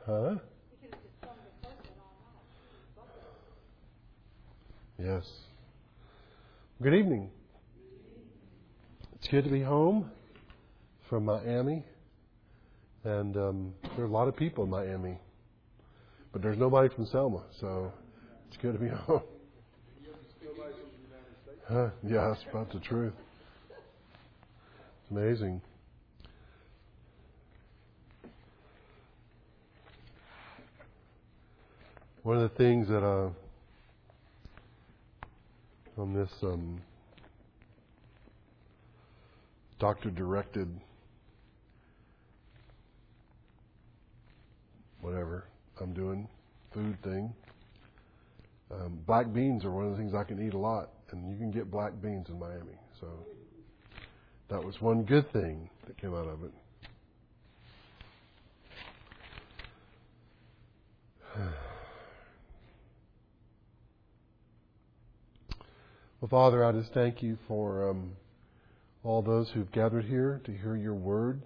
Huh? Yes. Good evening. It's good to be home from Miami. And there are a lot of people in Miami. But there's nobody from Selma, so it's good to be home. Huh? Yeah, that's about the truth. It's amazing. One of the things that on this doctor-directed whatever I'm doing, food thing, black beans are one of the things I can eat a lot, and you can get black beans in Miami. So that was one good thing that came out of it. Well, Father, I just thank you for all those who've gathered here to hear your word.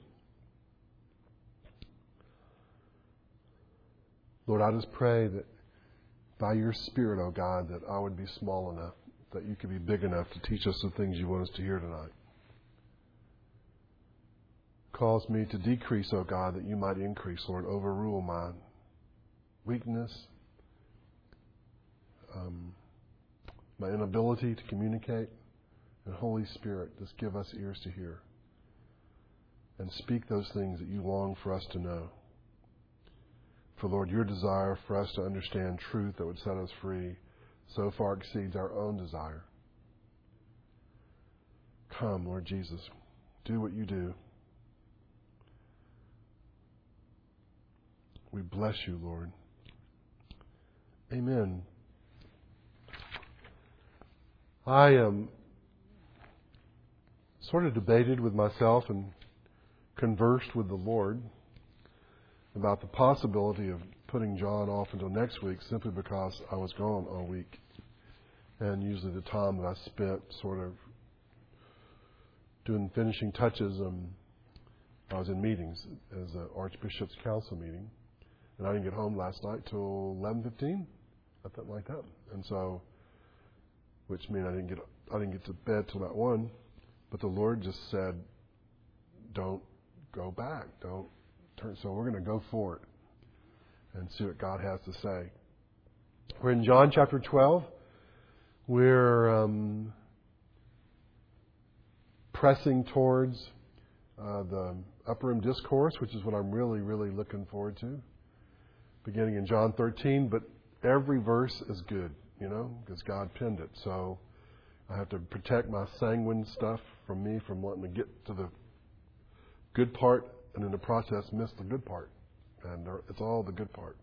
Lord, I just pray that by your Spirit, oh God, that I would be small enough, that you could be big enough to teach us the things you want us to hear tonight. Cause me to decrease, oh God, that you might increase, Lord. Overrule my weakness, my inability to communicate. And Holy Spirit, just give us ears to hear. And speak those things that you long for us to know. For, Lord, your desire for us to understand truth that would set us free so far exceeds our own desire. Come, Lord Jesus, do what you do. We bless you, Lord. Amen. I sort of debated with myself and conversed with the Lord about the possibility of putting John off until next week simply because I was gone all week. And usually the time that I spent sort of doing finishing touches, I was in meetings as an Archbishop's Council meeting. And I didn't get home last night till 11:15, something like that. And so, which means I didn't get to bed till about 1. But the Lord just said, don't go back. Don't turn. So we're going to go for it and see what God has to say. We're in John chapter 12. We're pressing towards the Upper Room Discourse, which is what I'm really, really looking forward to. Beginning in John 13, but every verse is good, because God penned it. So I have to protect my sanguine stuff from me from wanting to get to the good part and in the process miss the good part. And it's all the good part.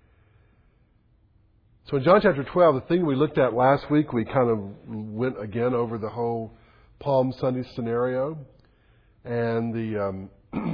So in John chapter 12, the thing we looked at last week, we kind of went again over the whole Palm Sunday scenario. And the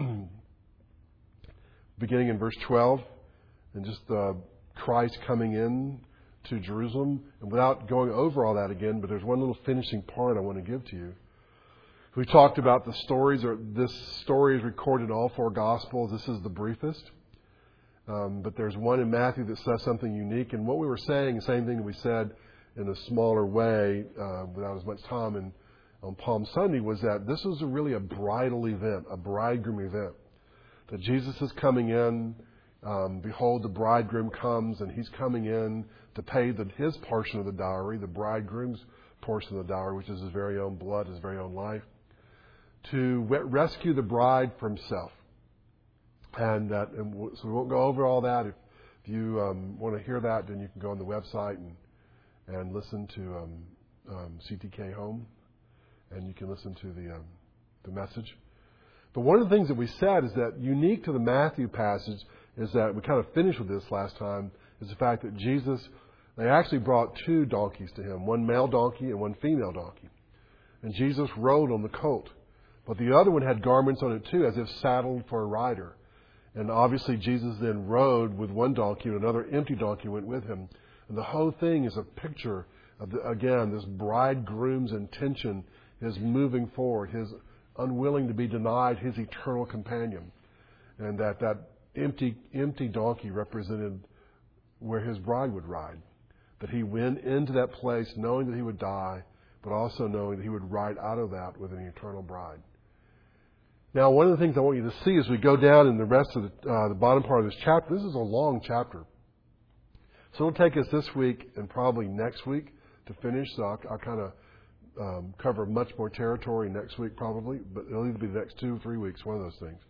beginning in verse 12, and just Christ coming in to Jerusalem. And without going over all that again, but there's one little finishing part I want to give to you. We talked about the stories, or this story is recorded in all 4 Gospels. This is the briefest. But there's one in Matthew that says something unique. And what we were saying, the same thing that we said in a smaller way, without as much time on Palm Sunday, was that this was really a bridal event, a bridegroom event. That Jesus is coming in. Behold, the bridegroom comes, and he's coming in to pay his portion of the dowry, the bridegroom's portion of the dowry, which is his very own blood, his very own life, to rescue the bride from self. And so we won't go over all that. If you want to hear that, then you can go on the website and listen to CTK Home, and you can listen to the message. But one of the things that we said is that unique to the Matthew passage is that we kind of finished with this last time, is the fact that Jesus, they actually brought 2 donkeys to him, one male donkey and one female donkey. And Jesus rode on the colt. But the other one had garments on it too, as if saddled for a rider. And obviously Jesus then rode with one donkey, and another empty donkey went with him. And the whole thing is a picture of, again, this bridegroom's intention, his moving forward, his unwilling to be denied his eternal companion. And that empty donkey represented where his bride would ride. That he went into that place knowing that he would die, but also knowing that he would ride out of that with an eternal bride. Now, one of the things I want you to see as we go down in the rest of the bottom part of this chapter, this is a long chapter. So it'll take us this week and probably next week to finish. So I'll kind of cover much more territory next week probably, but it'll either be the next 2 or 3 weeks, one of those things.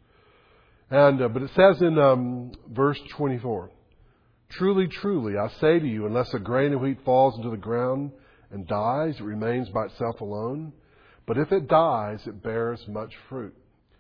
And but it says in verse 24, "Truly, truly, I say to you, unless a grain of wheat falls into the ground and dies, it remains by itself alone. But if it dies, it bears much fruit."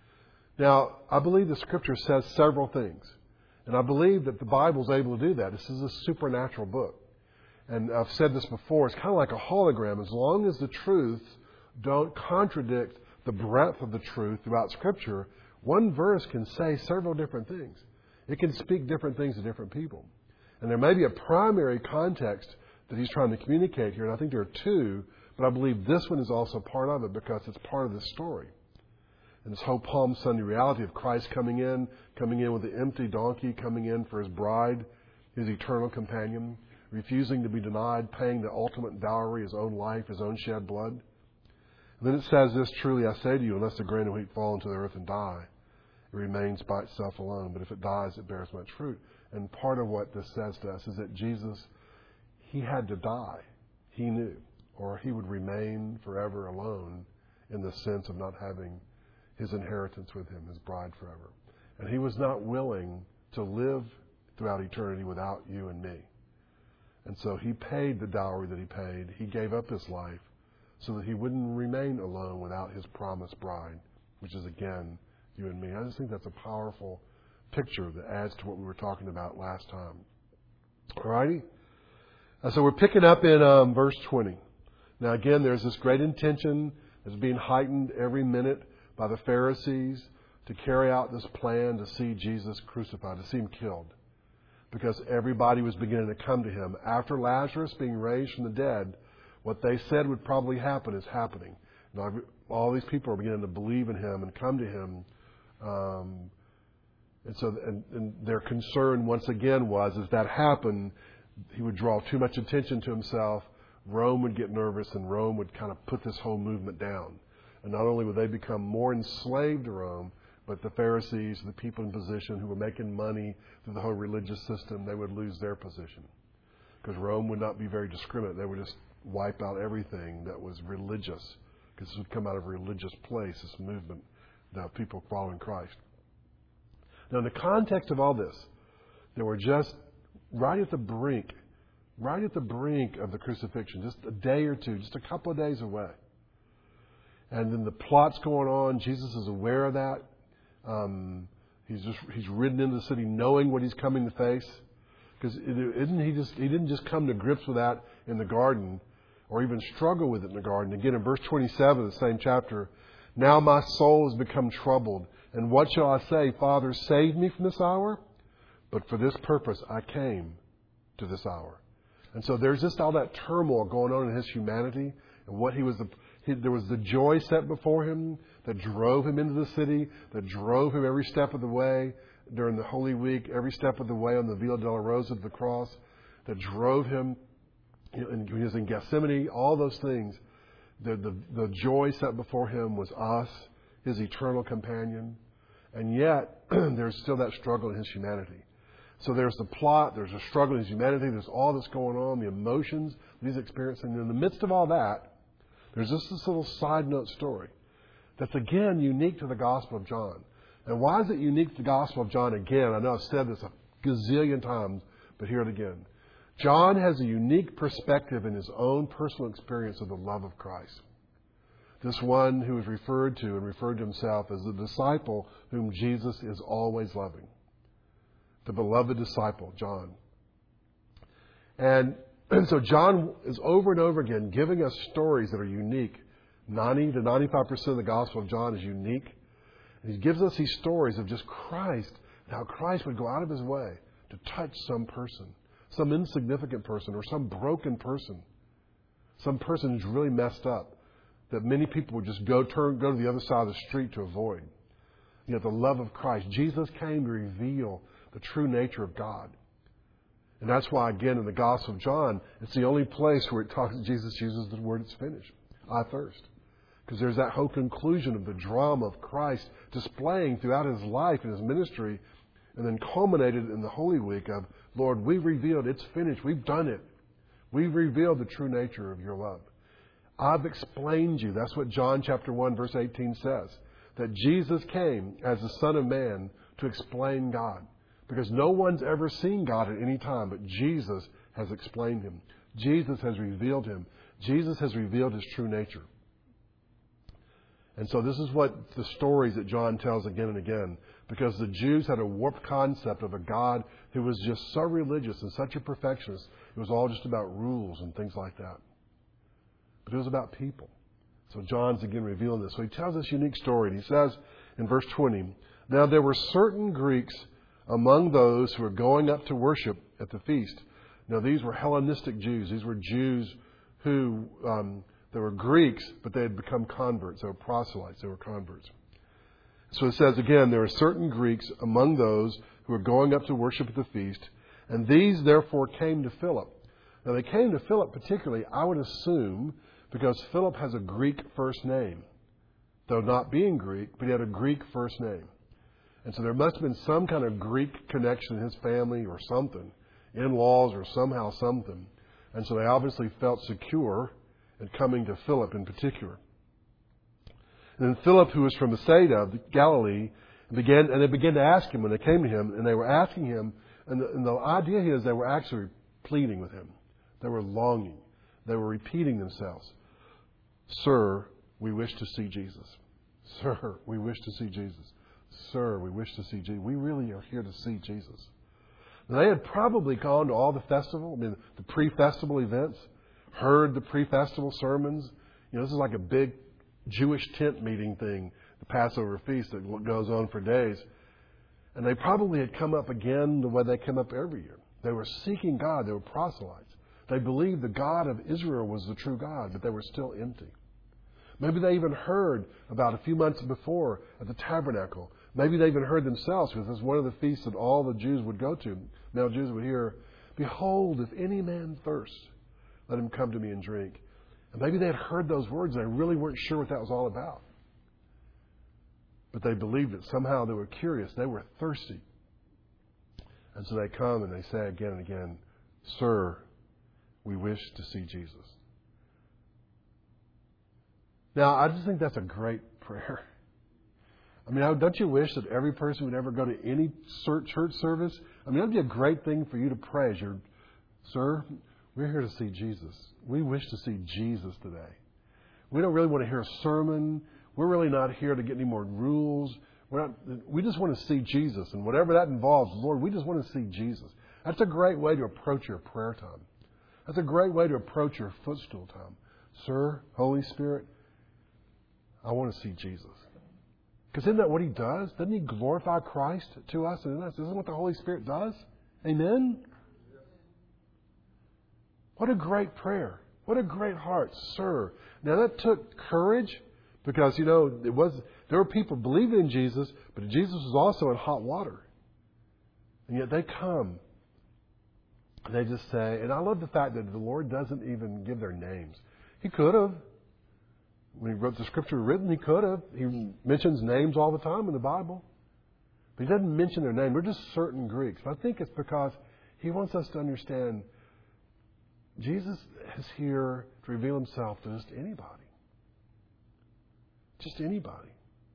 Now, I believe the Scripture says several things. And I believe that the Bible is able to do that. This is a supernatural book. And I've said this before, it's kind of like a hologram. As long as the truths don't contradict the breadth of the truth throughout Scripture, one verse can say several different things. It can speak different things to different people. And there may be a primary context that he's trying to communicate here, and I think there are two, but I believe this one is also part of it because it's part of this story. And this whole Palm Sunday reality of Christ coming in with the empty donkey, coming in for his bride, his eternal companion, refusing to be denied, paying the ultimate dowry, his own life, his own shed blood. And then it says this, "Truly I say to you, unless a grain of wheat fall into the earth and die, it remains by itself alone. But if it dies, it bears much fruit." And part of what this says to us is that Jesus, he had to die. He knew. Or he would remain forever alone in the sense of not having his inheritance with him, his bride forever. And he was not willing to live throughout eternity without you and me. And so he paid the dowry that he paid. He gave up his life so that he wouldn't remain alone without his promised bride, which is, again, you and me. I just think that's a powerful picture that adds to what we were talking about last time. All righty? So we're picking up in verse 20. Now, again, there's this great intention that's being heightened every minute by the Pharisees to carry out this plan to see Jesus crucified, to see him killed. Because everybody was beginning to come to him. After Lazarus being raised from the dead, what they said would probably happen is happening. Now, all these people are beginning to believe in him and come to him. And their concern once again was, as that happened, he would draw too much attention to himself. Rome would get nervous and Rome would kind of put this whole movement down. And not only would they become more enslaved to Rome, but the Pharisees, the people in position who were making money through the whole religious system, they would lose their position. Because Rome would not be very discriminate. They would just wipe out everything that was religious. Because this would come out of a religious place, this movement, the people following Christ. Now, in the context of all this, they were just right at the brink of the crucifixion, just a day or two, just a couple of days away. And then the plot's going on. Jesus is aware of that. He's ridden into the city knowing what he's coming to face. Because he didn't just come to grips with that in the garden or even struggle with it in the garden. Again, in verse 27 of the same chapter, "Now my soul has become troubled. And what shall I say? Father, save me from this hour? But for this purpose I came to this hour." And so there's just all that turmoil going on in his humanity. And what there was the joy set before him that drove him into the city, that drove him every step of the way during the Holy Week, every step of the way on the Via Dolorosa to the cross, that drove him when he was in Gethsemane, all those things. The joy set before him was us, his eternal companion. And yet, there's still that struggle in his humanity. So there's the plot, there's a struggle in his humanity, there's all this going on, the emotions that he's experiencing. And in the midst of all that, there's just this little side note story that's, again, unique to the Gospel of John. And why is it unique to the Gospel of John again? I know I've said this a gazillion times, but hear it again. John has a unique perspective in his own personal experience of the love of Christ. This one who is referred to himself as the disciple whom Jesus is always loving. The beloved disciple, John. And so John is over and over again giving us stories that are unique. 90 to 95% of the Gospel of John is unique. And he gives us these stories of just Christ, and how Christ would go out of his way to touch some person, some insignificant person, or some broken person, some person who's really messed up, that many people would just go to the other side of the street to avoid. the love of Christ. Jesus came to reveal the true nature of God. And that's why, again, in the Gospel of John, it's the only place where Jesus uses the word, it's finished. I thirst. Because there's that whole conclusion of the drama of Christ displaying throughout His life and His ministry, and then culminated in the Holy Week of, Lord, we've revealed, it's finished, we've done it. We've revealed the true nature of your love. I've explained you. That's what John chapter 1 verse 18 says. That Jesus came as the Son of Man to explain God. Because no one's ever seen God at any time, but Jesus has explained Him. Jesus has revealed Him. Jesus has revealed His true nature. And so this is what the stories that John tells again and again. Because the Jews had a warped concept of a God who was just so religious and such a perfectionist. It was all just about rules and things like that. But it was about people. So John's again revealing this. So he tells this unique story. And he says in verse 20, Now there were certain Greeks among those who were going up to worship at the feast. Now these were Hellenistic Jews. These were Jews who, they were Greeks, but they had become converts. They were proselytes. They were converts. So it says again, there are certain Greeks among those who were going up to worship at the feast. And these therefore came to Philip. Now they came to Philip particularly, I would assume, because Philip has a Greek first name. Though not being Greek, but he had a Greek first name. And so there must have been some kind of Greek connection in his family or something. In-laws or somehow something. And so they obviously felt secure in coming to Philip in particular. And then Philip, who was from Bethsaida of Galilee, they began to ask him when they came to him, and they were asking him, and the idea is they were actually pleading with him. They were longing. They were repeating themselves. Sir, we wish to see Jesus. Sir, we wish to see Jesus. Sir, we wish to see Jesus. We really are here to see Jesus. Now, they had probably gone to all the the pre-festival events, heard the pre-festival sermons. This is like a big Jewish tent meeting thing, the Passover feast that goes on for days. And they probably had come up again the way they come up every year. They were seeking God. They were proselytes. They believed the God of Israel was the true God, but they were still empty. Maybe they even heard about a few months before at the tabernacle. Maybe they even heard themselves, because it's one of the feasts that all the Jews would go to. Now Jews would hear, Behold, if any man thirst, let him come to me and drink. And maybe they had heard those words and they really weren't sure what that was all about. But they believed it. Somehow they were curious. They were thirsty. And so they come and they say again and again, Sir, we wish to see Jesus. Now, I just think that's a great prayer. Don't you wish that every person would ever go to any church service? That'd be a great thing for you to pray. Sir, we're here to see Jesus. We wish to see Jesus today. We don't really want to hear a sermon. We're really not here to get any more rules. We just want to see Jesus. And whatever that involves, Lord, we just want to see Jesus. That's a great way to approach your prayer time. That's a great way to approach your footstool time. Sir, Holy Spirit, I want to see Jesus. Because isn't that what He does? Doesn't He glorify Christ to us and in us? Isn't that what the Holy Spirit does? Amen? What a great prayer. What a great heart. Sir. Now that took courage because, there were people believing in Jesus, but Jesus was also in hot water. And yet they come. And they just say, and I love the fact that the Lord doesn't even give their names. He could have. When He wrote the scripture written, He could have. He mentions names all the time in the Bible. But He doesn't mention their name. We're just certain Greeks. But I think it's because He wants us to understand Jesus is here to reveal Himself to just anybody. Just anybody.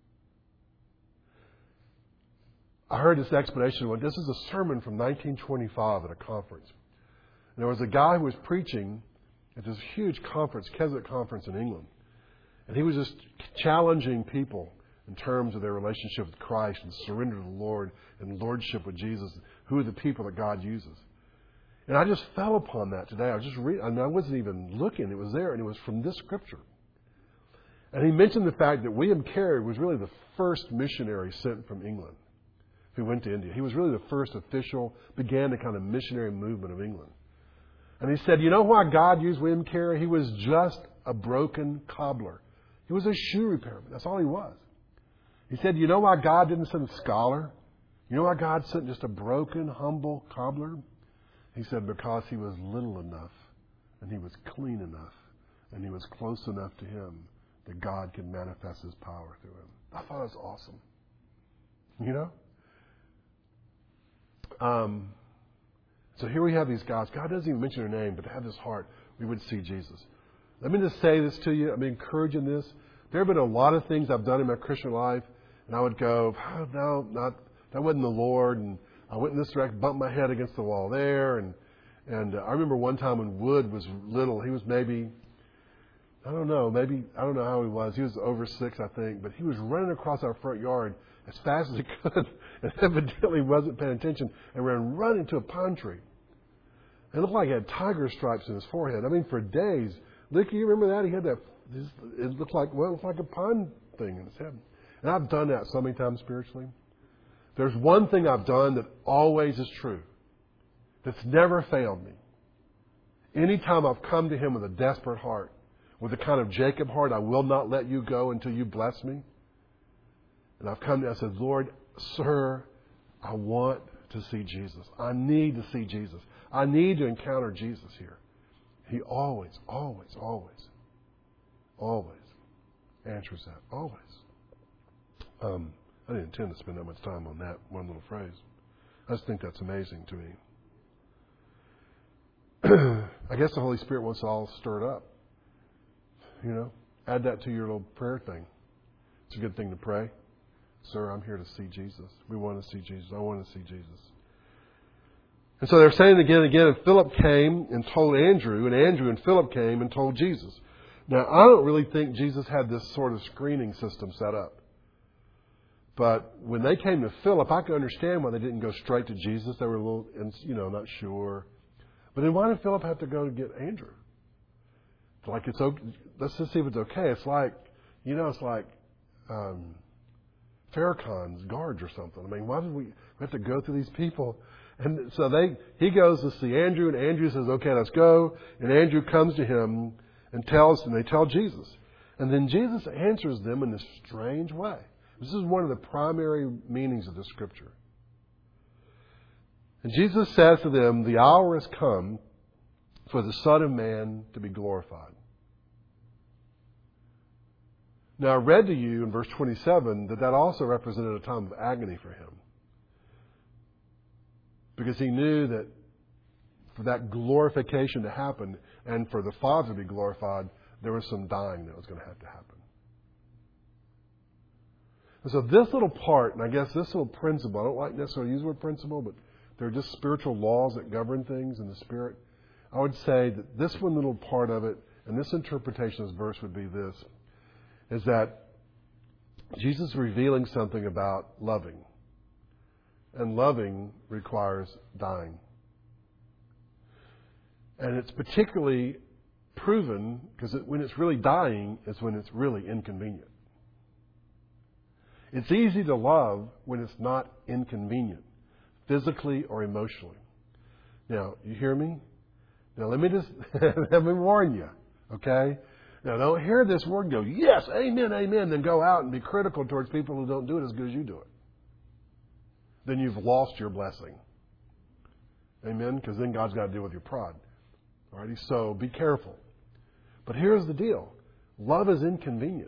I heard this explanation. This is a sermon from 1925 at a conference. And there was a guy who was preaching at this huge conference, Keswick Conference in England. And he was just challenging people in terms of their relationship with Christ and surrender to the Lord and lordship with Jesus. Who are the people that God uses? And I just fell upon that today. I was just reading. I wasn't even looking. It was there, and it was from this scripture. And he mentioned the fact that William Carey was really the first missionary sent from England who went to India. He was really the first official, began the kind of missionary movement of England. And he said, you know why God used William Carey? He was just a broken cobbler. He was a shoe repairman. That's all he was. He said, you know why God didn't send a scholar? You know why God sent just a broken, humble cobbler? He said, because he was little enough, and he was clean enough, and he was close enough to him that God could manifest his power through him. I thought it was awesome. You know? So here we have these guys. God doesn't even mention their name, but to have this heart, we would see Jesus. Let me just say this to you. I'm encouraging this. There have been a lot of things I've done in my Christian life, and I would go, oh, no, that wasn't the Lord. And I went in this direction, bumped my head against the wall there. And I remember one time when Wood was little. He was maybe, I don't know how he was. He was over 6, I think. But he was running across our front yard as fast as he could, and evidently wasn't paying attention, and ran right into a pine tree. It looked like he had tiger stripes in his forehead. I mean, for days. Licky, you remember that? He had that, it looked like a pine thing in his head. And I've done that so many times spiritually. There's one thing I've done that always is true, that's never failed me. Anytime I've come to him with a desperate heart, with the kind of Jacob heart, I will not let you go until you bless me. And I've come to him, I said, Lord, sir, I want to see Jesus. I need to see Jesus. I need to encounter Jesus here. He always answers that. Always. I didn't intend to spend that much time on that one little phrase. I just think that's amazing to me. I guess the Holy Spirit wants to all stir it up. You know, add that to your little prayer thing. It's a good thing to pray. Sir, I'm here to see Jesus. We want to see Jesus. I want to see Jesus. And so they're saying again and again, and Philip came and told Andrew, and Andrew and Philip came and told Jesus. Now, I don't really think Jesus had this sort of screening system set up. But when they came to Philip, I can understand why they didn't go straight to Jesus. They were a little, not sure. But then why did Philip have to go to get Andrew? It's like, it's okay. Let's just see if it's okay. It's like, Farrakhan's guards or something. I mean, why did we have to go through these people? And so he goes to see Andrew, and Andrew says, okay, let's go. And Andrew comes to him and they tell Jesus. And then Jesus answers them in this strange way. This is one of the primary meanings of the scripture. And Jesus says to them, the hour has come for the Son of Man to be glorified. Now, I read to you in verse 27 that also represented a time of agony for him. Because he knew that for that glorification to happen and for the Father to be glorified, there was some dying that was going to have to happen. And so this little part, and I guess this little principle, I don't like necessarily use the word principle, but they're just spiritual laws that govern things in the Spirit. I would say that this one little part of it, and this interpretation of this verse would be this, is that Jesus is revealing something about loving. And loving requires dying. And it's particularly proven because when it's really dying is when it's really inconvenient. It's easy to love when it's not inconvenient, physically or emotionally. Now, you hear me? Now, let me warn you, okay? Now, don't hear this word and go, yes, amen, amen, then go out and be critical towards people who don't do it as good as you do it. Then you've lost your blessing. Amen? Because then God's got to deal with your pride. Alrighty? So be careful. But here's the deal. Love is inconvenient.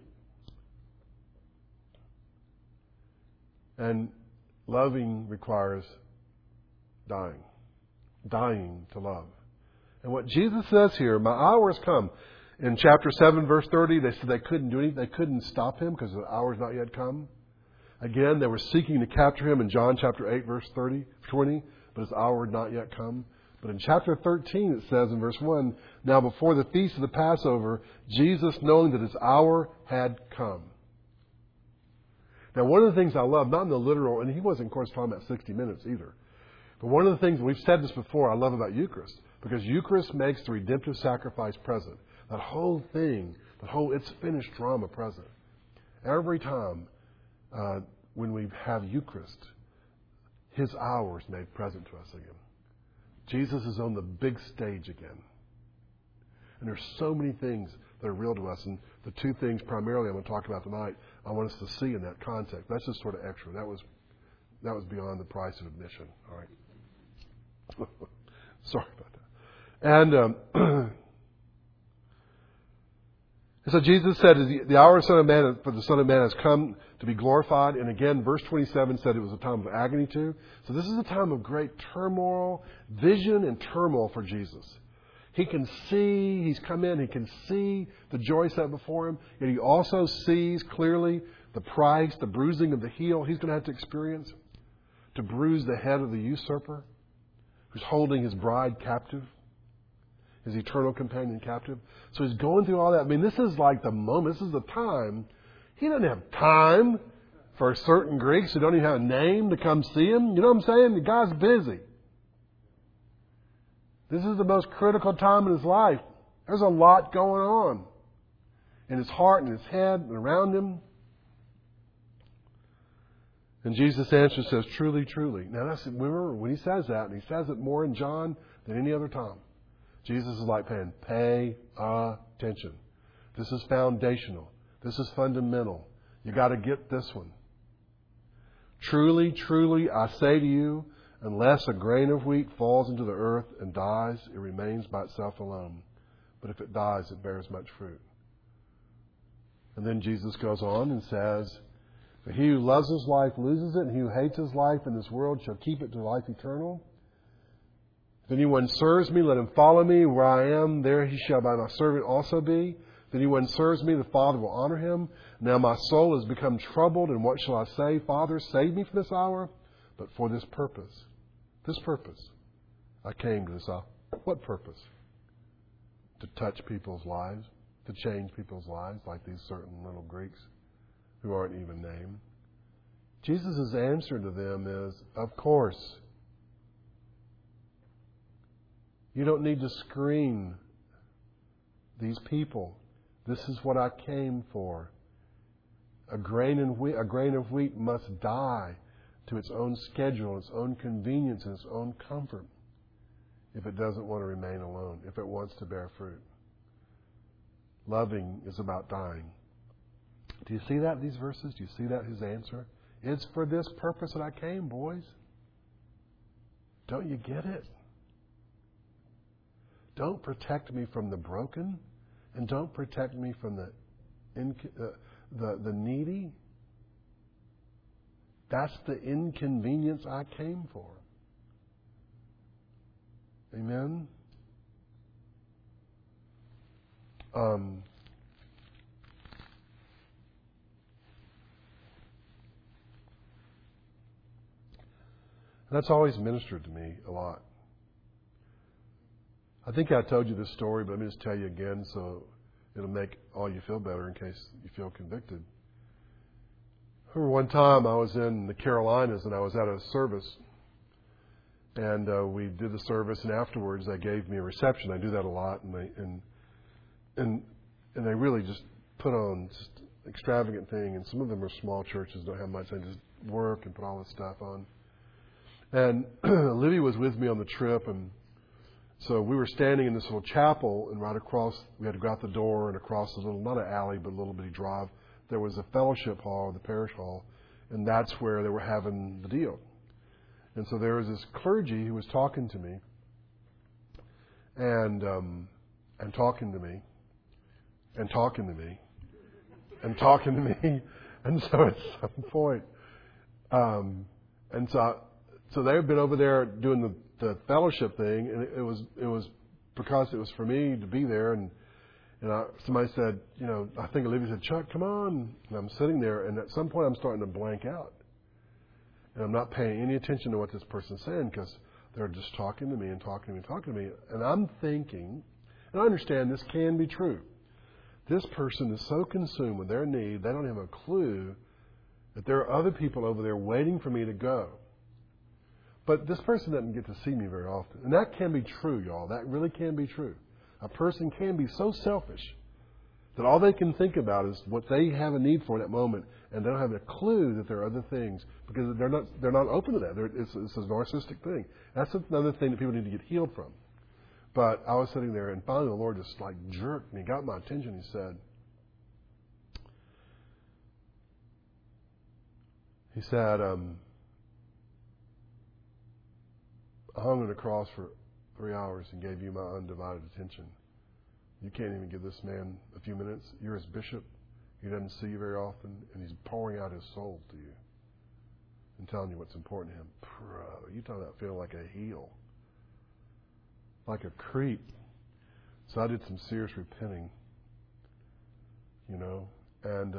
And loving requires dying. Dying to love. And what Jesus says here, my hour has come. In chapter 7, verse 30, they said they couldn't do anything. They couldn't stop him because the hour's not yet come. Again, they were seeking to capture him in John chapter 8, verse 20, but his hour had not yet come. But in chapter 13, it says in verse 1, now before the feast of the Passover, Jesus, knowing that his hour had come. Now, one of the things I love, not in the literal, and he wasn't, of course, talking about 60 minutes either, but one of the things, we've said this before, I love about Eucharist, because Eucharist makes the redemptive sacrifice present. That whole thing, it's finished drama present. Every time when we have Eucharist, his hour is made present to us again. Jesus is on the big stage again. And there's so many things that are real to us. And the two things primarily I'm going to talk about tonight, I want us to see in that context. That's just sort of extra. That was beyond the price of admission. All right. Sorry about that. And so Jesus said, the hour of for the Son of Man has come to be glorified. And again, verse 27 said it was a time of agony too. So this is a time of great turmoil, vision and turmoil for Jesus. He can see, he's come in, he can see the joy set before him. And he also sees clearly the price, the bruising of the heel he's going to have to experience to bruise the head of the usurper who's holding his bride captive, his eternal companion captive. So he's going through all that. I mean, this is like the moment. This is the time. He doesn't have time for certain Greeks who don't even have a name to come see him. You know what I'm saying? The guy's busy. This is the most critical time in his life. There's a lot going on in his heart and his head and around him. And Jesus' answer says, truly, truly. Now, remember, when he says that, and he says it more in John than any other time, Jesus is like pay attention. This is foundational. This is fundamental. You got to get this one. Truly, truly, I say to you, unless a grain of wheat falls into the earth and dies, it remains by itself alone. But if it dies, it bears much fruit. And then Jesus goes on and says, "For he who loves his life loses it, and he who hates his life in this world shall keep it to life eternal. If anyone serves me, let him follow me. Where I am, there he shall by my servant also be. If anyone serves me, the Father will honor him. Now my soul has become troubled, and what shall I say? Father, save me from this hour. But for this purpose, I came to this hour." What purpose? To touch people's lives, to change people's lives, like these certain little Greeks who aren't even named. Jesus' answer to them is, of course. You don't need to screen these people. This is what I came for. A grain of wheat must die to its own schedule, its own convenience, and its own comfort if it doesn't want to remain alone, if it wants to bear fruit. Loving is about dying. Do you see that in these verses? Do you see that, his answer? It's for this purpose that I came, boys. Don't you get it? Don't protect me from the broken, and don't protect me from the needy. That's the inconvenience I came for. Amen? That's always ministered to me a lot. I think I told you this story, but let me just tell you again so it'll make all you feel better in case you feel convicted. I remember one time I was in the Carolinas and I was at a service, and we did the service, and afterwards they gave me a reception. I do that a lot, and they really just put on just extravagant thing. And some of them are small churches, don't have much. They just work and put all this stuff on. And Libby was with me on the trip, and so we were standing in this little chapel, and right across, we had to go out the door, and across the little, not an alley, but a little bitty drive, there was a fellowship hall, the parish hall, and that's where they were having the deal. And so there was this clergy who was talking to me, and talking to me, and talking to me, and talking to me, and so at some point, and so they've been over there doing the fellowship thing, and it was because it was for me to be there, and somebody said, I think Olivia said, "Chuck, come on," and I'm sitting there, and at some point I'm starting to blank out, and I'm not paying any attention to what this person's saying because they're just talking to me and talking to me and talking to me, and I'm thinking, and I understand this can be true. This person is so consumed with their need, they don't have a clue that there are other people over there waiting for me to go. But this person doesn't get to see me very often. And that can be true, y'all. That really can be true. A person can be so selfish that all they can think about is what they have a need for in that moment, and they don't have a clue that there are other things because they're not open to that. It's a narcissistic thing. That's another thing that people need to get healed from. But I was sitting there, and finally the Lord just jerked me, got my attention. He said, He said, I hung on the cross for 3 hours and gave you my undivided attention. You can't even give this man a few minutes. You're his bishop. He doesn't see you very often, and he's pouring out his soul to you and telling you what's important to him. Bro, you talking about feeling like a heel, like a creep. So I did some serious repenting, and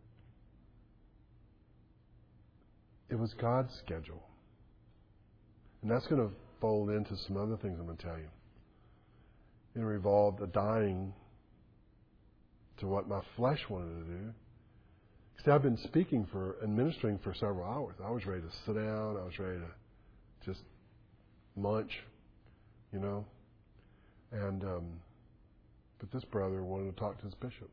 it was God's schedule. And that's going to fold into some other things I'm going to tell you. It involved a dying to what my flesh wanted to do. See, I've been speaking and ministering for several hours. I was ready to sit down. I was ready to just munch, And but this brother wanted to talk to his bishop.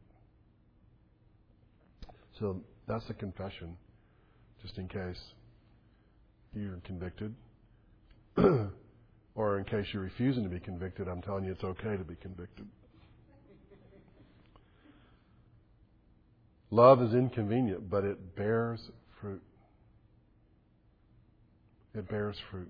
So that's a confession, just in case you're convicted. Or in case you're refusing to be convicted, I'm telling you it's okay to be convicted. Love is inconvenient, but it bears fruit. It bears fruit.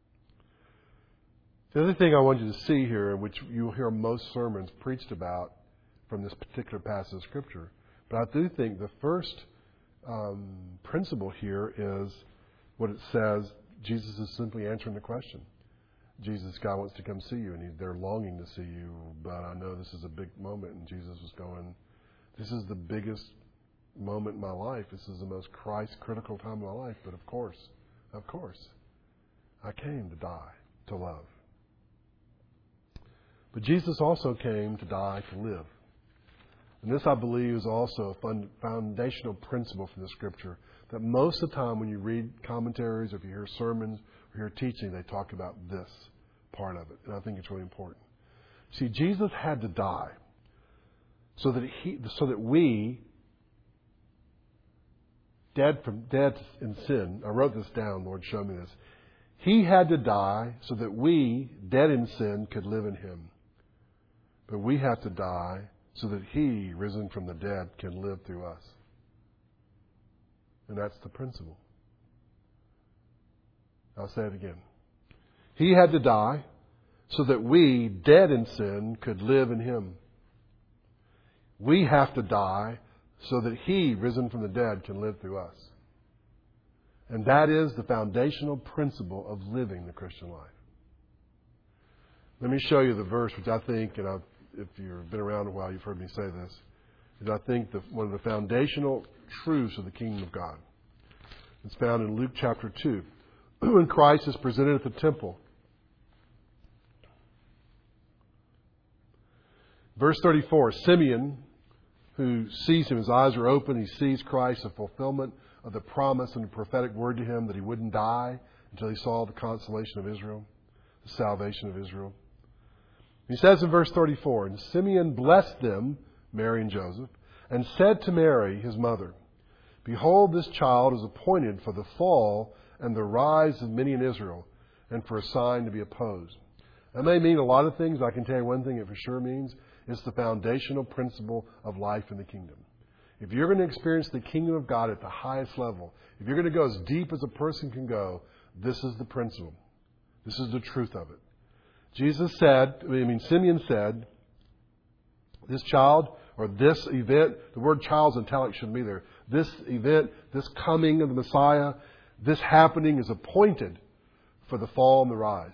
The other thing I want you to see here, which you'll hear most sermons preached about from this particular passage of Scripture, but I do think the first principle here is what it says. Jesus is simply answering the question. Jesus, God wants to come see you, and they're longing to see you, but I know this is a big moment. And Jesus was going, this is the biggest moment in my life. This is the most Christ-critical time of my life. But of course, I came to die, to love. But Jesus also came to die, to live. And this, I believe, is also a foundational principle from the Scripture, that most of the time when you read commentaries or if you hear sermons or hear teaching, they talk about this part of it. And I think it's really important. See, Jesus had to die so that we, dead in sin, I wrote this down, Lord showed me this. He had to die so that we, dead in sin, could live in Him. But we have to die so that He, risen from the dead, can live through us. And that's the principle. I'll say it again. He had to die so that we, dead in sin, could live in Him. We have to die so that He, risen from the dead, can live through us. And that is the foundational principle of living the Christian life. Let me show you the verse, which I think, and if you've been around a while, you've heard me say this, is I think one of the foundational truths of the kingdom of God. It's found in Luke chapter 2, when Christ is presented at the temple. Verse 34, Simeon, who sees Him, his eyes are open, he sees Christ, the fulfillment of the promise and the prophetic word to him that he wouldn't die until he saw the consolation of Israel, the salvation of Israel. He says in verse 34, and Simeon blessed them, Mary and Joseph, and said to Mary, his mother, behold, this child is appointed for the fall and the rise of many in Israel, and for a sign to be opposed. That may mean a lot of things. I can tell you one thing it for sure means. It's the foundational principle of life in the kingdom. If you're going to experience the kingdom of God at the highest level, if you're going to go as deep as a person can go, this is the principle. This is the truth of it. Simeon said, this child or this event, the word child's italic shouldn't be there. This event, this coming of the Messiah, this happening is appointed for the fall and the rise.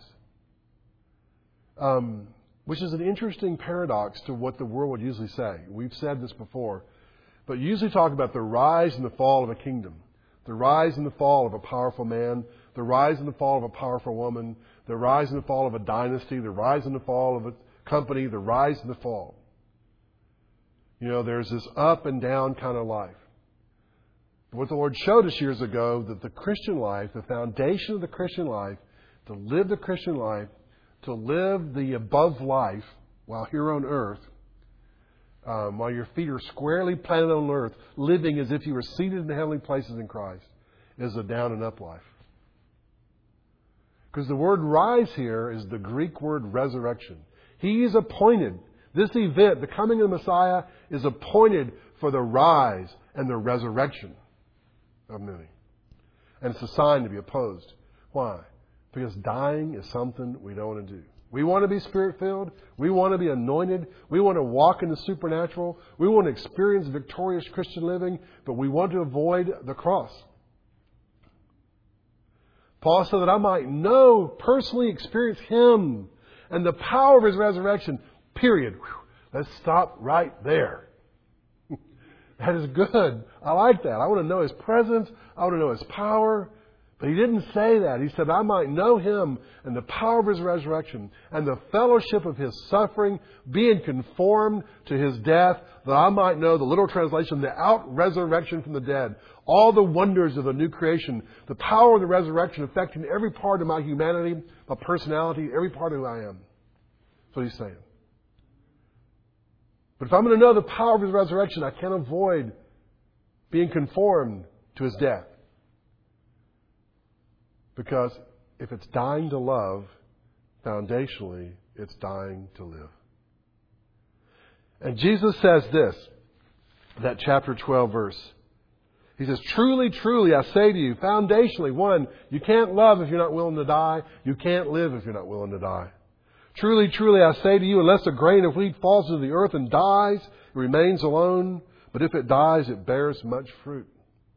Which is an interesting paradox to what the world would usually say. We've said this before. But usually talk about the rise and the fall of a kingdom. The rise and the fall of a powerful man. The rise and the fall of a powerful woman. The rise and the fall of a dynasty. The rise and the fall of a company. The rise and the fall. There's this up and down kind of life. But what the Lord showed us years ago, that the Christian life, the foundation of the Christian life, to live the Christian life, to live the above life while here on earth, while your feet are squarely planted on earth, living as if you were seated in the heavenly places in Christ, is a down and up life. Because the word rise here is the Greek word resurrection. He is appointed. This event, the coming of the Messiah, is appointed for the rise and the resurrection of many. And it's a sign to be opposed. Why? Because dying is something we don't want to do. We want to be Spirit-filled. We want to be anointed. We want to walk in the supernatural. We want to experience victorious Christian living, but we want to avoid the cross. Paul said that I might know, personally experience Him and the power of His resurrection. Period. Whew. Let's stop right there. That is good. I like that. I want to know His presence. I want to know His power. But He didn't say that. He said, I might know Him and the power of His resurrection and the fellowship of His suffering, being conformed to His death, that I might know, the literal translation, the out-resurrection from the dead, all the wonders of the new creation, the power of the resurrection affecting every part of my humanity, my personality, every part of who I am. That's what He's saying. But if I'm going to know the power of His resurrection, I can't avoid being conformed to His death. Because if it's dying to love, foundationally, it's dying to live. And Jesus says this, that chapter 12 verse. He says, truly, truly, I say to you, foundationally, one, you can't love if you're not willing to die. You can't live if you're not willing to die. Truly, truly, I say to you, unless a grain of wheat falls into the earth and dies, it remains alone. But if it dies, it bears much fruit.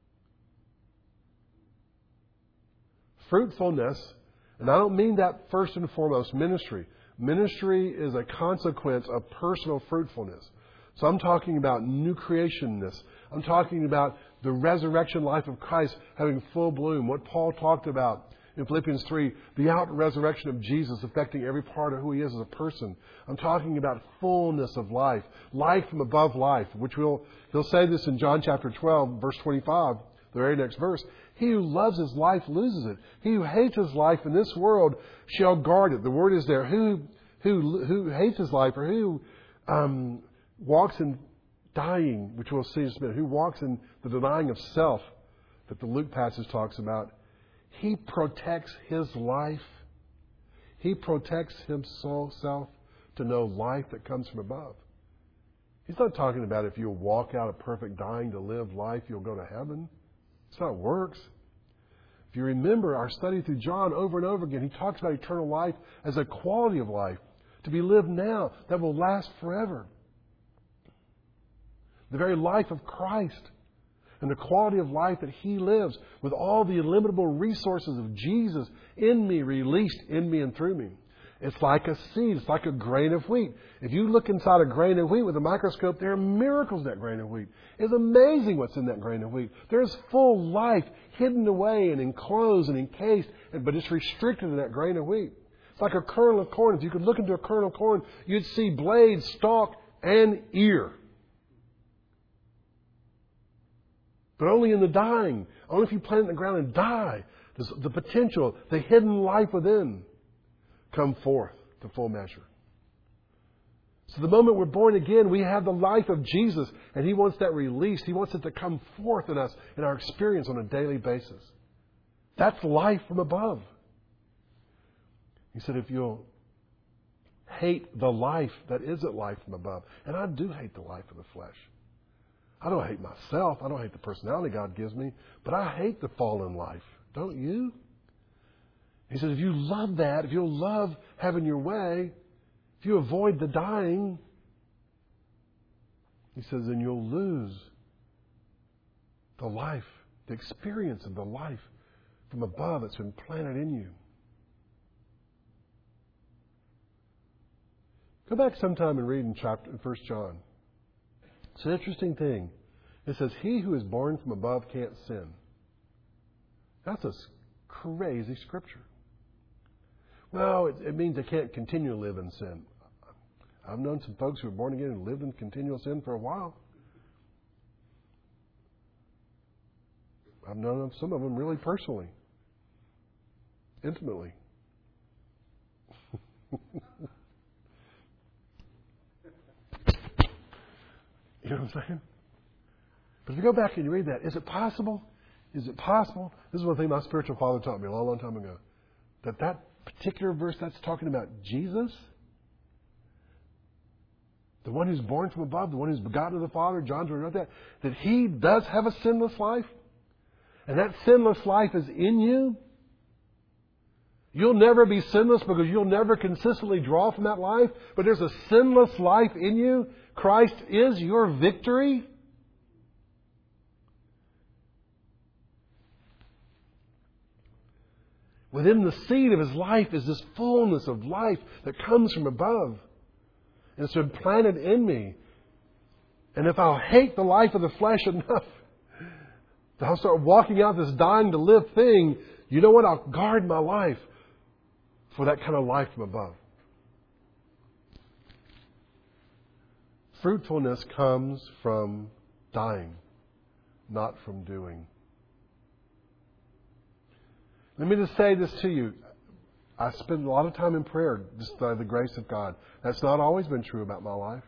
Fruitfulness, and I don't mean that first and foremost ministry. Ministry is a consequence of personal fruitfulness. So I'm talking about new creationness. I'm talking about the resurrection life of Christ having full bloom. What Paul talked about in Philippians 3, the out-resurrection of Jesus affecting every part of who He is as a person. I'm talking about fullness of life, life from above life, which he'll say this in John chapter 12, verse 25, the very next verse. He who loves his life loses it. He who hates his life in this world shall guard it. The word is there. Who hates his life, or who walks in dying, which we'll see in just a minute, who walks in the denying of self that the Luke passage talks about, he protects his life. He protects himself to know life that comes from above. He's not talking about if you'll walk out a perfect dying to live life, you'll go to heaven. It's not works. If you remember our study through John over and over again, he talks about eternal life as a quality of life to be lived now that will last forever. The very life of Christ and the quality of life that He lives with all the illimitable resources of Jesus in me, released in me and through me. It's like a seed. It's like a grain of wheat. If you look inside a grain of wheat with a microscope, there are miracles in that grain of wheat. It's amazing what's in that grain of wheat. There's full life hidden away and enclosed and encased, but it's restricted in that grain of wheat. It's like a kernel of corn. If you could look into a kernel of corn, you'd see blade, stalk, and ear. But only in the dying. Only if you plant it in the ground and die does the potential, the hidden life within, come forth to full measure. So the moment we're born again, we have the life of Jesus, and He wants that released. He wants it to come forth in us in our experience on a daily basis. That's life from above. He said, if you'll hate the life that isn't life from above, and I do hate the life of the flesh. I don't hate myself. I don't hate the personality God gives me, but I hate the fallen life. Don't you? He says, if you love that, if you'll love having your way, if you avoid the dying, He says, then you'll lose the life, the experience of the life from above that's been planted in you. Go back sometime and read in 1 John. It's an interesting thing. It says, he who is born from above can't sin. That's a crazy scripture. Well, it means they can't continue to live in sin. I've known some folks who were born again and lived in continual sin for a while. I've known some of them really personally, intimately. You know what I'm saying? But if you go back and you read that, is it possible? Is it possible? This is one thing my spiritual father taught me a long, long time ago. That particular verse that's talking about Jesus, the one who's born from above, the one who's begotten of the Father, John wrote that He does have a sinless life. and that sinless life is in you, you'll never be sinless because you'll never consistently draw from that life. But there's a sinless life in you. Christ is your victory. Within the seed of His life is this fullness of life that comes from above. And it's been planted in me. And if I'll hate the life of the flesh enough, I'll start walking out this dying to live thing, you know what? I'll guard my life for that kind of life from above. Fruitfulness comes from dying, not from doing. Let me just say this to you. I spend a lot of time in prayer, just by the grace of God. That's not always been true about my life.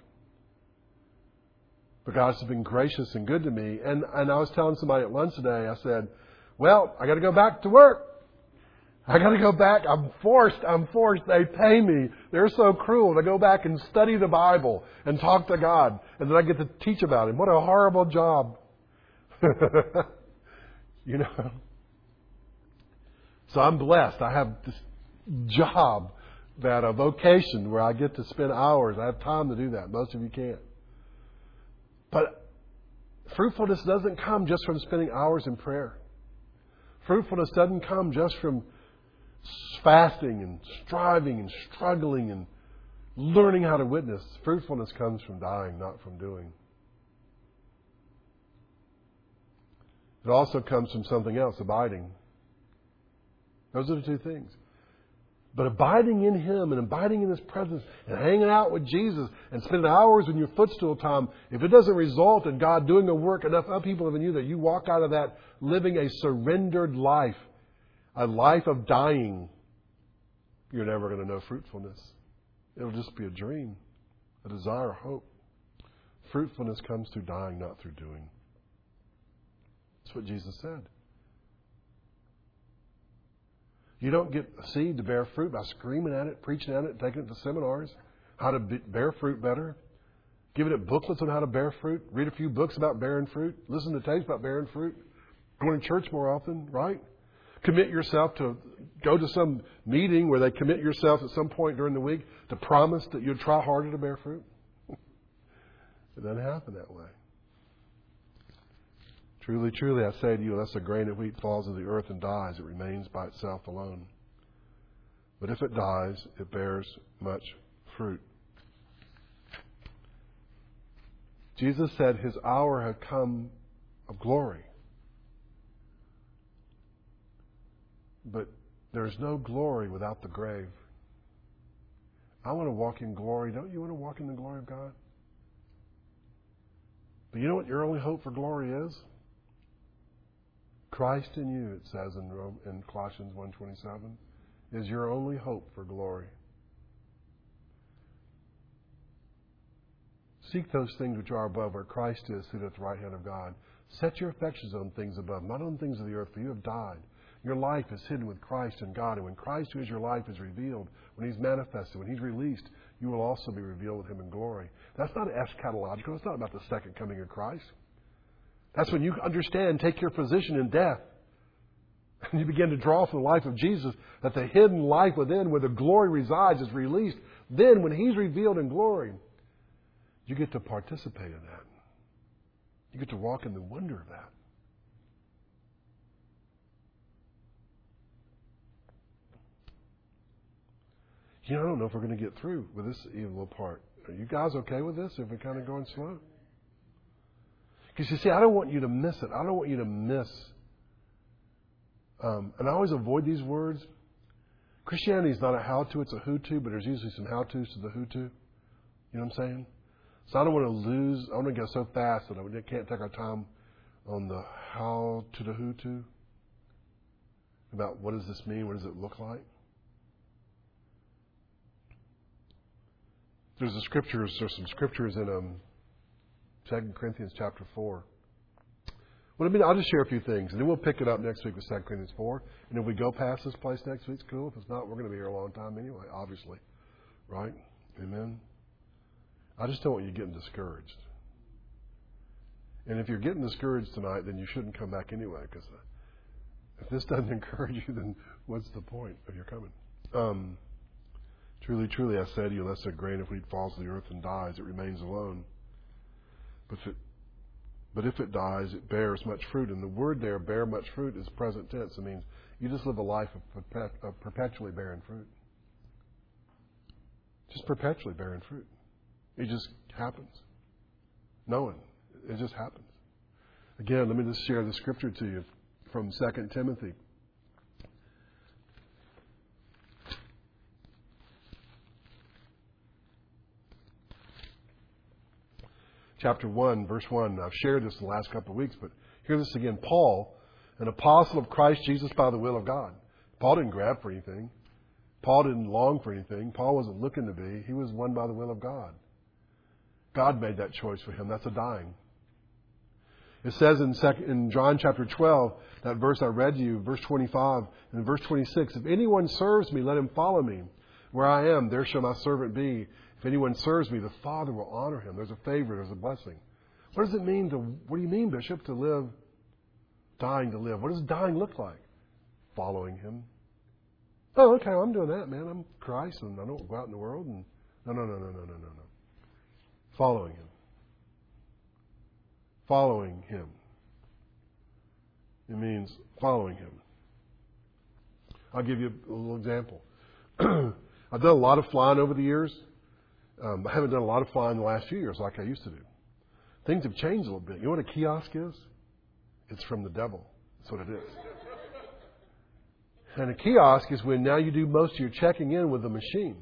But God's been gracious and good to me. And I was telling somebody at lunch today, I said, well, I got to go back to work. I got to go back. I'm forced. They pay me. They're so cruel to go back and study the Bible and talk to God. And then I get to teach about Him. What a horrible job. You know. So I'm blessed. I have this job, a vocation where I get to spend hours. I have time to do that. Most of you can't. But fruitfulness doesn't come just from spending hours in prayer. Fruitfulness doesn't come just from fasting and striving and struggling and learning how to witness. Fruitfulness comes from dying, not from doing. It also comes from something else, abiding. Those are the two things. But abiding in Him and abiding in His presence and hanging out with Jesus and spending hours in your footstool time, if it doesn't result in God doing a work enough upheaval in you that you walk out of that living a surrendered life, a life of dying, you're never going to know fruitfulness. It'll just be a dream, a desire, a hope. Fruitfulness comes through dying, not through doing. That's what Jesus said. You don't get a seed to bear fruit by screaming at it, preaching at it, taking it to seminars, how to bear fruit better, giving it booklets on how to bear fruit, read a few books about bearing fruit, listen to tapes about bearing fruit, going to church more often, right? Commit yourself to go to some meeting where they commit yourself at some point during the week to promise that you'll try harder to bear fruit. It doesn't happen that way. Truly, truly, I say to you, unless a grain of wheat falls to the earth and dies, it remains by itself alone. But if it dies, it bears much fruit. Jesus said His hour had come of glory. But there's no glory without the grave. I want to walk in glory. Don't you want to walk in the glory of God? But you know what your only hope for glory is? Christ in you, it says in Colossians 1:27, is your only hope for glory. Seek those things which are above, where Christ is, seated at the right hand of God. Set your affections on things above, not on things of the earth, for you have died. Your life is hidden with Christ in God. And when Christ, who is your life, is revealed, when He's manifested, when He's released, you will also be revealed with Him in glory. That's not eschatological. It's not about the second coming of Christ. That's when you understand, take your position in death. And you begin to draw from the life of Jesus, that the hidden life within, where the glory resides, is released. Then, when He's revealed in glory, you get to participate in that. You get to walk in the wonder of that. You know, I don't know if we're going to get through with this even little part. Are you guys okay with this if we're kind of going slow? Because you see, I don't want you to miss it. I don't want you to miss. And I always avoid these words. Christianity is not a how-to, it's a who-to, but there's usually some how-tos to the who-to. You know what I'm saying? So I don't want to lose. I want to go so fast that we can't take our time on the how to the who-to. About what does this mean? What does it look like? There's some scriptures in 2 Corinthians chapter 4. Well, I'll just share a few things, and then we'll pick it up next week with 2 Corinthians 4. And if we go past this place next week, it's cool. If it's not, we're going to be here a long time anyway, obviously. Right? Amen? I just don't want you getting discouraged. And if you're getting discouraged tonight, then you shouldn't come back anyway, because this doesn't encourage you, then what's the point of your coming? Truly, truly, I say to you, unless a grain of wheat falls to the earth and dies, it remains alone. But if it dies, it bears much fruit. And the word there, bear much fruit, is present tense. It means you just live a life of perpetually bearing fruit. Just perpetually bearing fruit. It just happens. Knowing. It just happens. Again, let me just share the scripture to you from 2 Timothy. Chapter 1, verse 1. I've shared this in the last couple of weeks, but hear this again. Paul, an apostle of Christ Jesus by the will of God. Paul didn't grab for anything. Paul didn't long for anything. Paul wasn't looking to be. He was won by the will of God. God made that choice for him. That's a dying. It says in John chapter 12, that verse I read to you, verse 25 and verse 26, if anyone serves me, let him follow me. Where I am, there shall my servant be. If anyone serves me, the Father will honor him. There's a favor, there's a blessing. What does it mean what do you mean, Bishop, to live, dying to live? What does dying look like? Following him. Oh, okay, well, I'm doing that, man. I'm Christ and I don't go out in the world and no. Following him. Following him. It means following him. I'll give you a little example. I've done a lot of flying over the years. I haven't done a lot of flying the last few years like I used to do. Things have changed a little bit. You know what a kiosk is? It's from the devil. That's what it is. And a kiosk is when now you do most of your checking in with the machine.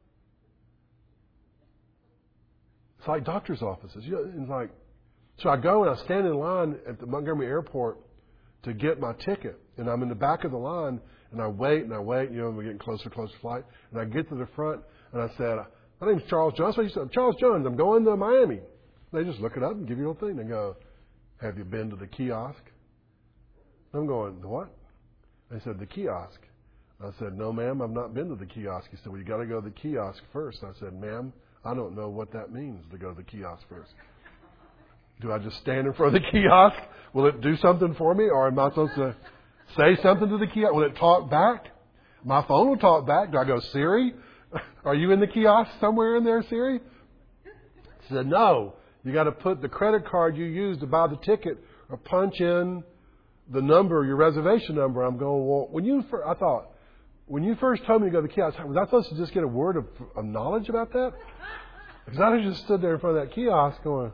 It's like doctor's offices. So I go and I stand in line at the Montgomery Airport to get my ticket. And I'm in the back of the line and I wait. We're getting closer to flight. And I get to the front and I said, my name's Charles Jones. So he said, Charles Jones, I'm going to Miami. They just look it up and give you a little thing. They go, have you been to the kiosk? I'm going, the what? They said, the kiosk. I said, no, ma'am, I've not been to the kiosk. He said, well, you got to go to the kiosk first. I said, ma'am, I don't know what that means to go to the kiosk first. Do I just stand in front of the kiosk? Will it do something for me? Or am I supposed to say something to the kiosk? Will it talk back? My phone will talk back. Do I go, Siri? Are you in the kiosk somewhere in there, Siri? He said, no. You got to put the credit card you used to buy the ticket or punch in the number, your reservation number. I'm going, well, when you first told me to go to the kiosk, was I supposed to just get a word of knowledge about that? Because I just stood there in front of that kiosk going.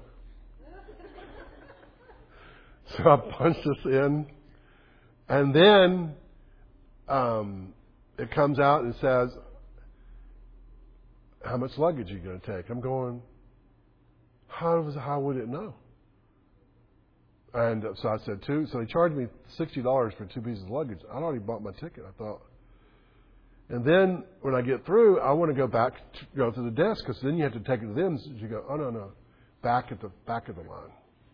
So I punched this in. And then it comes out and says, how much luggage are you going to take? I'm going, how would it know? And so I said, two. So he charged me $60 for 2 pieces of luggage. I'd already bought my ticket, I thought. And then when I get through, I want to go back, go to the desk, because then you have to take it to them. So you go, oh, no, back at the line.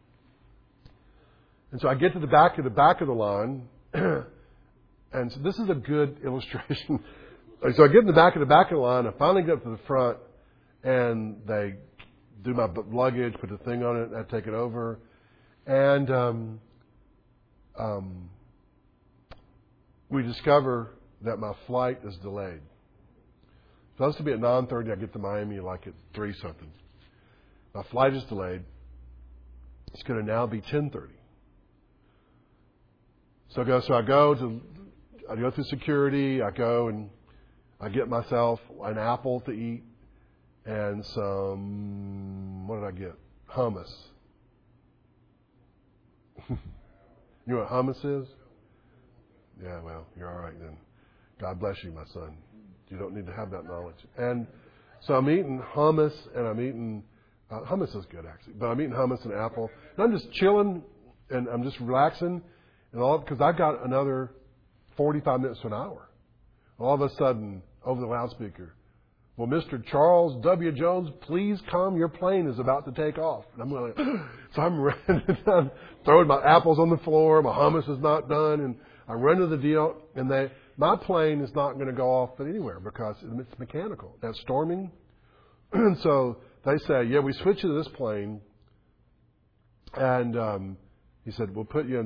And so I get to the back of the line, and so this is a good illustration. So I get in the back of the line. I finally get up to the front, and they do my luggage, put the thing on it, and I take it over. And we discover that my flight is delayed. It's supposed to be at 9:30. I get to Miami like at 3-something. My flight is delayed. It's going to now be 10:30. So I go through security. I go and I get myself an apple to eat and some, what did I get? Hummus. You know what hummus is? Yeah, well, you're all right then. God bless you, my son. You don't need to have that knowledge. And so I'm eating hummus, and I'm eating, hummus is good actually, but I'm eating hummus and apple. And I'm just chilling, and I'm just relaxing, and all because I've got another 45 minutes to an hour. All of a sudden, over the loudspeaker, well, Mr. Charles W. Jones, please come. Your plane is about to take off. And I'm going, so I'm running down, throwing my apples on the floor. My hummus is not done. And I run to the deal. And my plane is not going to go off anywhere because it's mechanical. That's storming. And so they say, yeah, we switched you to this plane. And he said, we'll put you in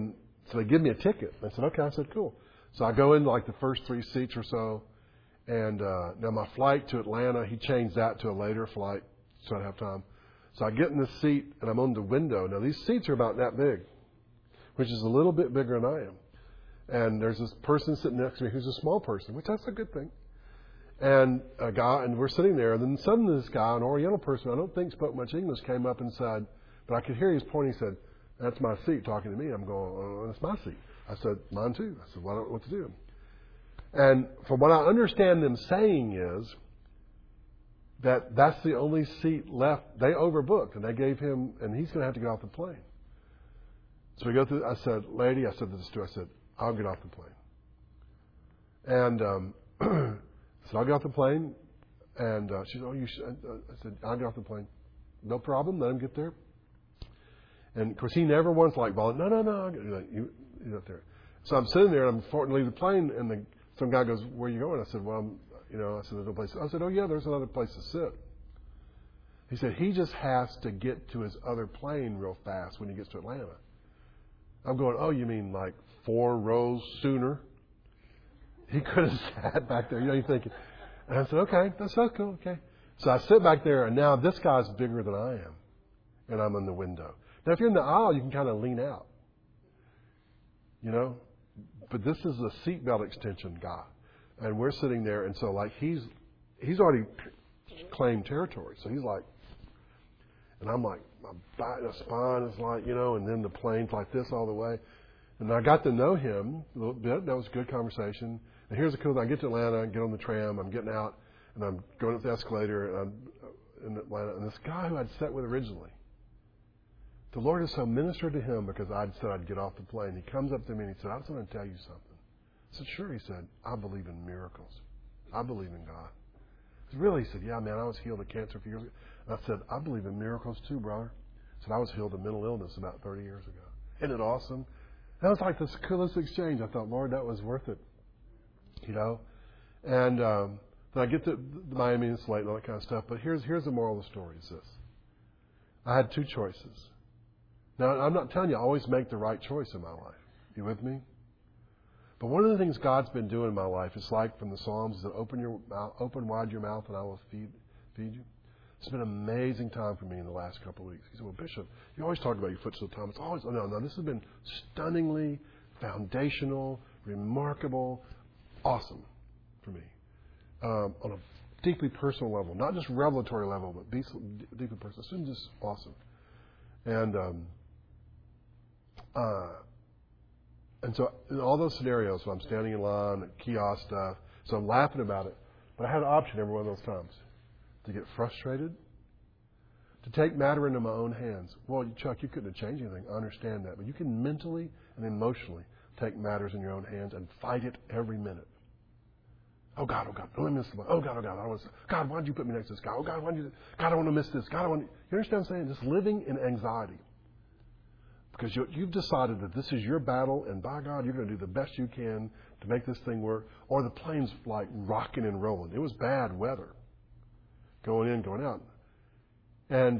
So they give me a ticket. I said, okay. I said, cool. So I go in like the first 3 seats or so. And now my flight to Atlanta, he changed that to a later flight, so I don't have time. So I get in the seat, and I'm on the window. Now, these seats are about that big, which is a little bit bigger than I am. And there's this person sitting next to me who's a small person, which that's a good thing. And a guy, and we're sitting there, and then suddenly this guy, an Oriental person, I don't think spoke much English, came up and said, but I could hear he was pointing, he said, that's my seat, talking to me. I'm going, oh, that's my seat. I said, mine too. I said, well, I don't know what to do. And from what I understand them saying is that that's the only seat left. They overbooked, and they gave him, and he's going to have to get off the plane. So we go through. I said, lady, I said this to her. I said, I'll get off the plane. And so I'll get off the plane. And she said, oh, you should. I said, I'll get off the plane. No problem. Let him get there. And of course, he never once like volunteered. No. You up there. So I'm sitting there, and I'm starting to leave the plane, and some guy goes, where are you going? I said, well, I said, there's no place. I said, oh, yeah, there's another place to sit. He said, he just has to get to his other plane real fast when he gets to Atlanta. I'm going, oh, you mean like 4 rows sooner? He could have sat back there. You're thinking. And I said, okay, that's so cool. Okay. So I sit back there, and now this guy's bigger than I am, and I'm in the window. Now, if you're in the aisle, you can kind of lean out, But this is a seatbelt extension guy, and we're sitting there, and so like he's already claimed territory, so he's like, and I'm like, my back, the spine is like, and then the plane's like this all the way, and I got to know him a little bit. That was a good conversation. And here's the cool thing: I get to Atlanta, I get on the tram, I'm getting out, and I'm going up the escalator, and I'm in Atlanta, and this guy who I'd sat with originally, the Lord has so ministered to him because I'd said I'd get off the plane. He comes up to me and he said, I just want to tell you something. I said, sure. He said, I believe in miracles. I believe in God. I said, really? He said, yeah, man, I was healed of cancer a few years ago. And I said, I believe in miracles too, brother. I said, I was healed of mental illness about 30 years ago. Isn't it awesome? That was like the coolest exchange. I thought, Lord, that was worth it. And then I get to Miami and it's late and all that kind of stuff. But here's the moral of the story is this. I had 2 choices. Now, I'm not telling you I always make the right choice in my life. You with me? But one of the things God's been doing in my life, it's like from the Psalms, is that open wide your mouth and I will feed you. It's been an amazing time for me in the last couple of weeks. He said, well, Bishop, you always talk about your footstool time. It's always, no, this has been stunningly foundational, remarkable, awesome for me. On a deeply personal level, not just revelatory level, but deeply personal. It's been just awesome. And so in all those scenarios, so I'm standing in line, at kiosk stuff, so I'm laughing about it. But I had an option every one of those times to get frustrated, to take matter into my own hands. Well, Chuck, you couldn't have changed anything. I understand that. But you can mentally and emotionally take matters in your own hands and fight it every minute. Oh, God, don't let me miss the ball. Oh, God, God, why did you put me next to this guy? Oh, God, God, I don't want to miss this. God, you understand what I'm saying? Just living in anxiety. Because you've decided that this is your battle, and by God, you're going to do the best you can to make this thing work. Or the plane's like rocking and rolling. It was bad weather, going in, going out. And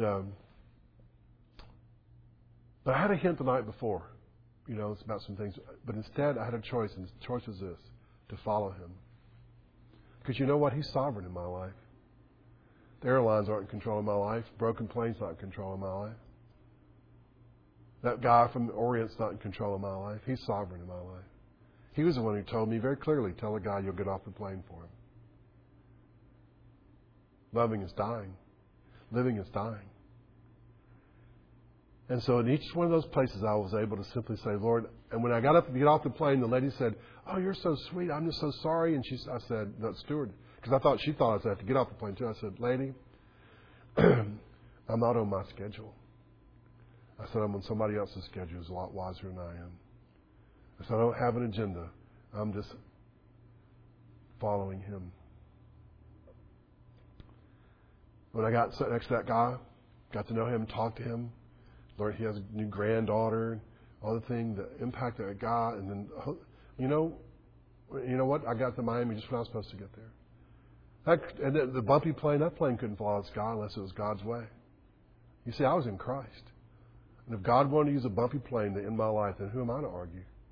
but I had a hint the night before, it's about some things. But instead, I had a choice, and the choice was this: to follow Him. Because you know what? He's sovereign in my life. The airlines aren't in control of my life. Broken planes not in control of my life. That guy from the Orient's not in control of my life. He's sovereign in my life. He was the one who told me very clearly, tell the guy you'll get off the plane for him. Loving is dying. Living is dying. And so in each one of those places, I was able to simply say, Lord, and when I got up to get off the plane, the lady said, oh, you're so sweet. I'm just so sorry. And I said, no, steward, because she thought I was going to have to get off the plane too. I said, lady, I'm not on my schedule. I said, I'm on somebody else's schedule who's a lot wiser than I am. I said, I don't have an agenda. I'm just following Him. When I got sat next to that guy, got to know him, talked to him, learned he has a new granddaughter, all the things, the impact of a guy, and then, you know what? I got to Miami just when I was supposed to get there. And the bumpy plane, that plane couldn't fall out of the sky unless it was God's way. You see, I was in Christ. And if God wanted to use a bumpy plane to end my life, then who am I to argue?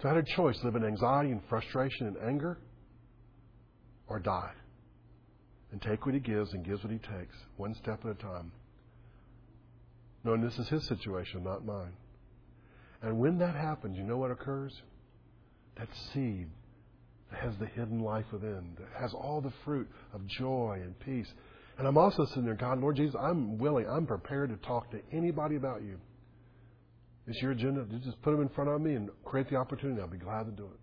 If I had a choice, live in anxiety and frustration and anger, or die, and take what He gives and gives what He takes, one step at a time, knowing this is His situation, not mine. And when that happens, you know what occurs? That seed that has the hidden life within, that has all the fruit of joy and peace. And I'm also sitting there, God, Lord Jesus, I'm willing, I'm prepared to talk to anybody about You. It's Your agenda. You just put them in front of me and create the opportunity. I'll be glad to do it.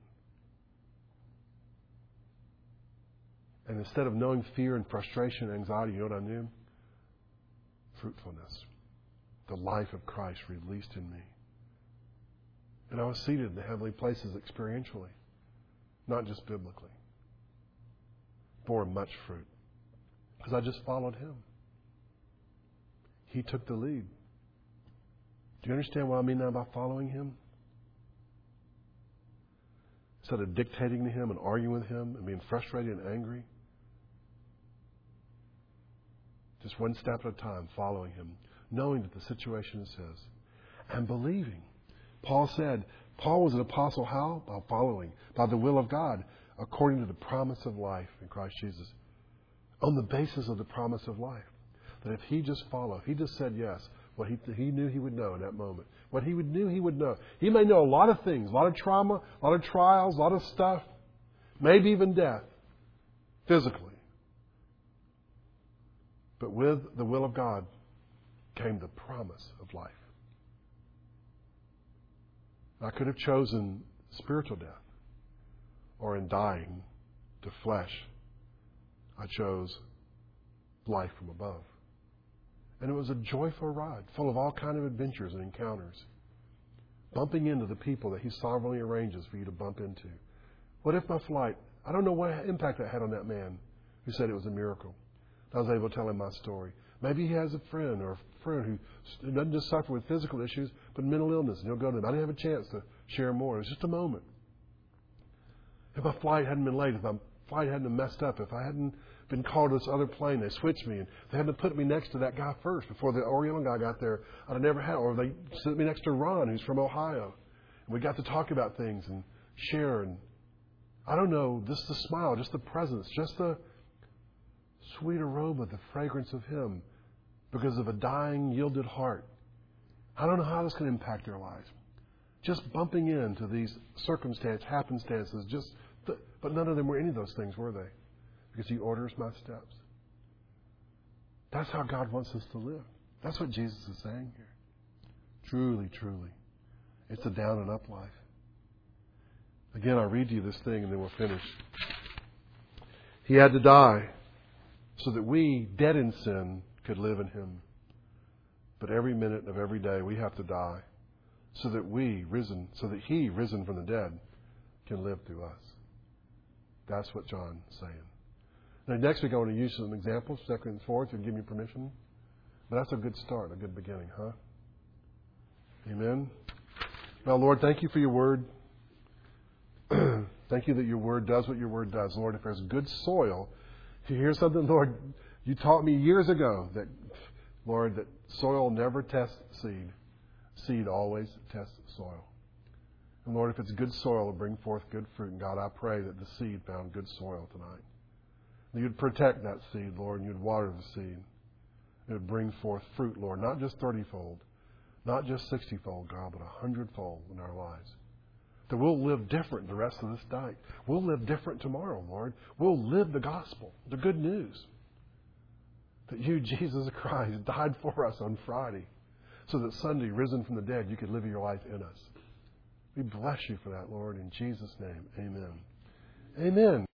And instead of knowing fear and frustration and anxiety, you know what I knew? Fruitfulness. The life of Christ released in me. And I was seated in the heavenly places experientially, not just biblically. Bore much fruit. Because I just followed Him. He took the lead. Do you understand what I mean now by following Him? Instead of dictating to Him and arguing with Him and being frustrated and angry, just one step at a time, following Him, knowing that the situation is His, and believing. Paul said, Paul was an apostle how? By following, by the will of God, according to the promise of life in Christ Jesus. On the basis of the promise of life. That if he just followed, he just said yes, what he knew he would know in that moment. What he knew he would know. He may know a lot of things, a lot of trauma, a lot of trials, a lot of stuff, maybe even death, physically. But with the will of God came the promise of life. I could have chosen spiritual death, or in dying to flesh, I chose life from above. And it was a joyful ride, full of all kinds of adventures and encounters. Bumping into the people that He sovereignly arranges for you to bump into. What if my flight, I don't know what impact that had on that man who said it was a miracle. I was able to tell him my story. Maybe he has a friend who doesn't just suffer with physical issues, but mental illness, and he'll go to them. I didn't have a chance to share more. It was just a moment. If my flight hadn't been late, if my flight hadn't been messed up, if I hadn't been called to this other plane, they switched me, and they had to put me next to that guy first before the Oriental guy got there, I'd have never had, or they sent me next to Ron, who's from Ohio. And we got to talk about things and share, and I don't know, just the smile, just the presence, just the sweet aroma, the fragrance of Him, because of a dying, yielded heart. I don't know how this can impact their lives. Just bumping into these happenstances, but none of them were any of those things, were they? Because He orders my steps. That's how God wants us to live. That's what Jesus is saying here. Truly, truly. It's a down and up life. Again, I'll read to you this thing and then we'll finish. He had to die so that we, dead in sin, could live in Him. But every minute of every day we have to die so that He, risen from the dead, can live through us. That's what John's saying. Now, next week I want to use some examples, second and fourth, if you give me permission. But that's a good start, a good beginning, huh? Amen. Well, Lord, thank You for Your Word. Thank You that Your Word does what Your Word does. Lord, if there's good soil, if you hear something, Lord, You taught me years ago that, Lord, that soil never tests seed. Seed always tests soil. And Lord, if it's good soil, it'll bring forth good fruit. And God, I pray that the seed found good soil tonight. That You'd protect that seed, Lord, and You'd water the seed. It would bring forth fruit, Lord, not just 30-fold, not just 60-fold, God, but 100-fold in our lives. That we'll live different the rest of this night. We'll live different tomorrow, Lord. We'll live the gospel, the good news. That You, Jesus Christ, died for us on Friday so that Sunday, risen from the dead, You could live Your life in us. We bless You for that, Lord, in Jesus' name. Amen. Amen.